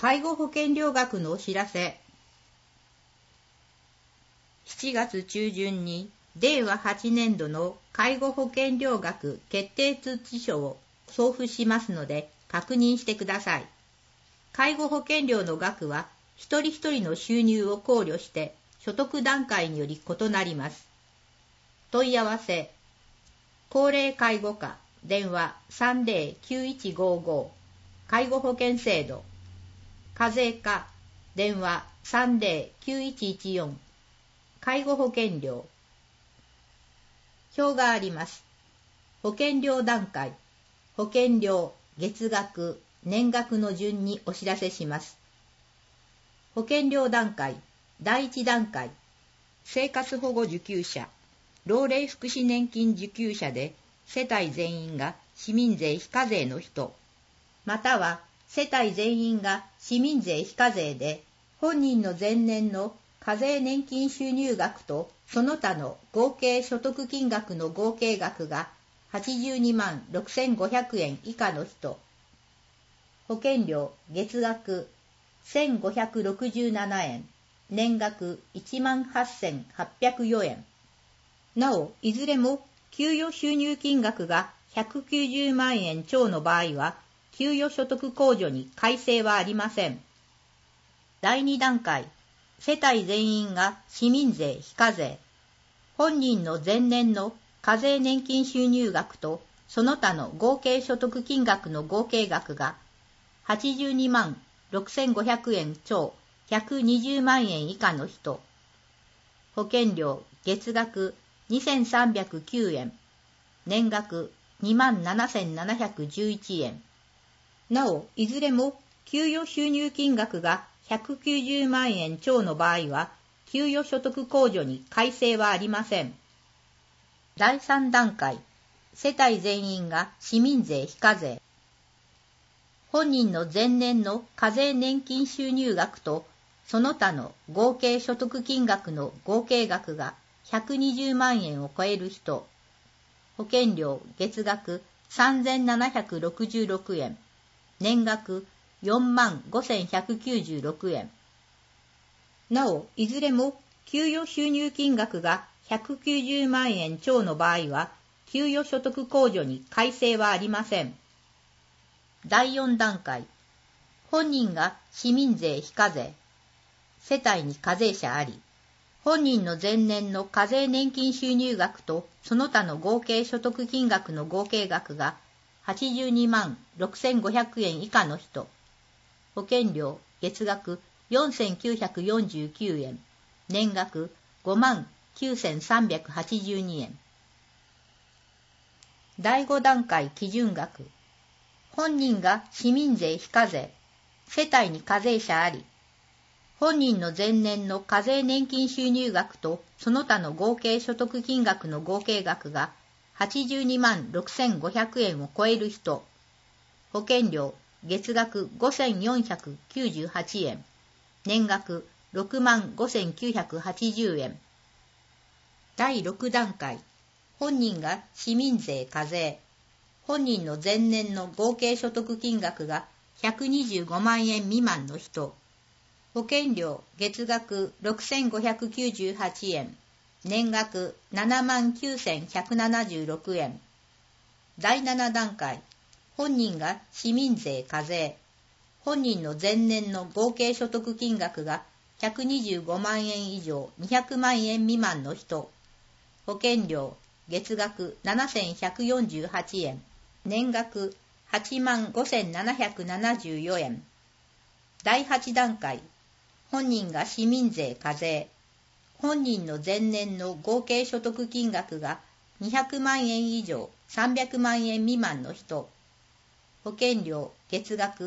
介護保険料額のお知らせ。7月中旬に令和8年度の介護保険料額決定通知書を送付しますので確認してください。介護保険料の額は一人一人の収入を考慮して所得段階により異なります。問い合わせ。高齢介護課電話 309155 介護保険制度。課税課電話 309114 介護保険料。表があります。保険料段階、保険料、月額、年額の順にお知らせします。保険料段階、第1段階、生活保護受給者、老齢福祉年金受給者で世帯全員が市民税非課税の人、または世帯全員が市民税非課税で本人の前年の課税年金収入額とその他の合計所得金額の合計額が82万6500円以下の人、保険料月額1567円、年額18804円。なお、いずれも給与収入金額が190万円超の場合は給与所得控除に改正はありません。第2段階、世帯全員が市民税非課税。本人の前年の課税年金収入額とその他の合計所得金額の合計額が82万6500円超120万円以下の人。保険料月額2309円。年額27711円。なお、いずれも給与収入金額が190万円超の場合は、給与所得控除に改正はありません。第3段階、世帯全員が市民税非課税。本人の前年の課税年金収入額と、その他の合計所得金額の合計額が120万円を超える人。保険料月額3766円。年額4万5196円。なお、いずれも給与収入金額が190万円超の場合は、給与所得控除に改正はありません。第4段階、本人が市民税非課税。世帯に課税者あり。本人の前年の課税年金収入額とその他の合計所得金額の合計額が82万6500円以下の人。保険料月額4949円。年額5万9382円。第5段階基準額。本人が市民税非課税。世帯に課税者あり。本人の前年の課税年金収入額とその他の合計所得金額の合計額が82万6500円を超える人。保険料月額5498円。年額6万5980円。第6段階。本人が市民税課税。本人の前年の合計所得金額が125万円未満の人。保険料月額6598円。年額7万9176円。第7段階。本人が市民税課税。本人の前年の合計所得金額が125万円以上200万円未満の人。保険料月額7148円。年額8万5774円。第8段階。本人が市民税課税。本人の前年の合計所得金額が200万円以上300万円未満の人。保険料月額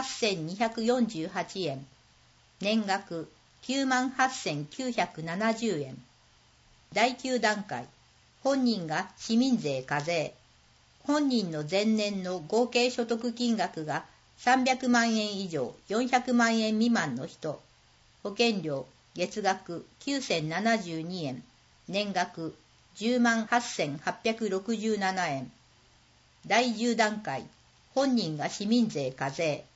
8248円。年額9万8970円。第9段階。本人が市民税課税。本人の前年の合計所得金額が300万円以上400万円未満の人。保険料月額9072円。年額10万8867円。第10段階。本人が市民税課税。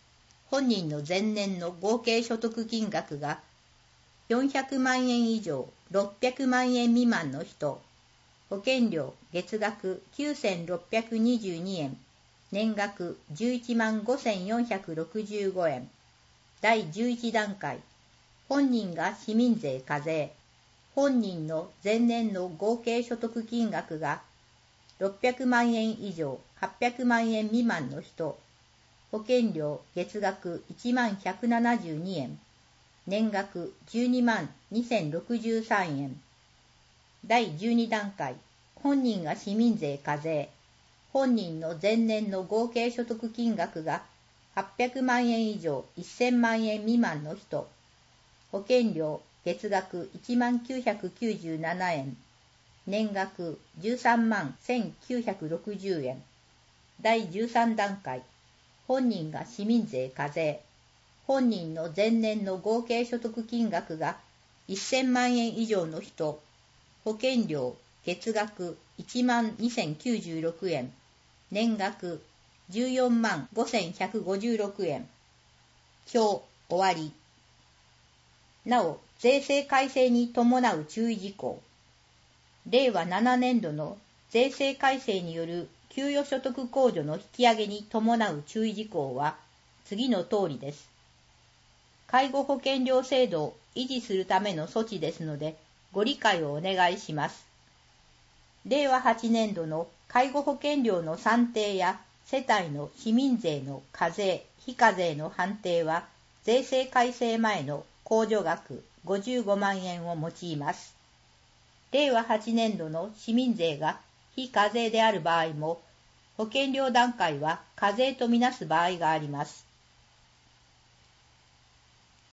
本人の前年の合計所得金額が400万円以上600万円未満の人、保険料月額9622円、年額11万5465円。第11段階、本人が市民税課税。本人の前年の合計所得金額が600万円以上800万円未満の人、保険料月額1万172円、年額12万2063円。第12段階、本人が市民税課税。本人の前年の合計所得金額が800万円以上1000万円未満の人、保険料月額1万997円、年額13万1960円。第13段階、本人が市民税課税。本人の前年の合計所得金額が1000万円以上の人、保険料月額1万2096円、年額14万5156円。表終わり。なお、税制改正に伴う注意事項。令和7年度の税制改正による給与所得控除の引き上げに伴う注意事項は次の通りです。介護保険料制度を維持するための措置ですので、ご理解をお願いします。令和8年度の介護保険料の算定や世帯の市民税の課税・非課税の判定は、税制改正前の控除額55万円を用います。令和8年度の市民税が非課税である場合も、保険料段階は課税とみなす場合があります。